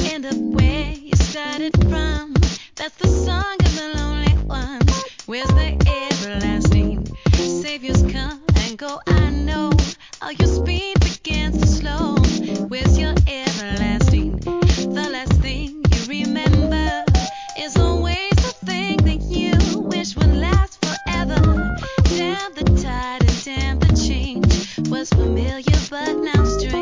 end up where you started from. That's the song of the lonely ones. Where's the everlasting? Saviors come and go, I know. All your speed begins to slow. Where's your everlasting? The last thing you remember is always the thing that you wish would last forever. Damn the tide and damn the change was familiar but now strange.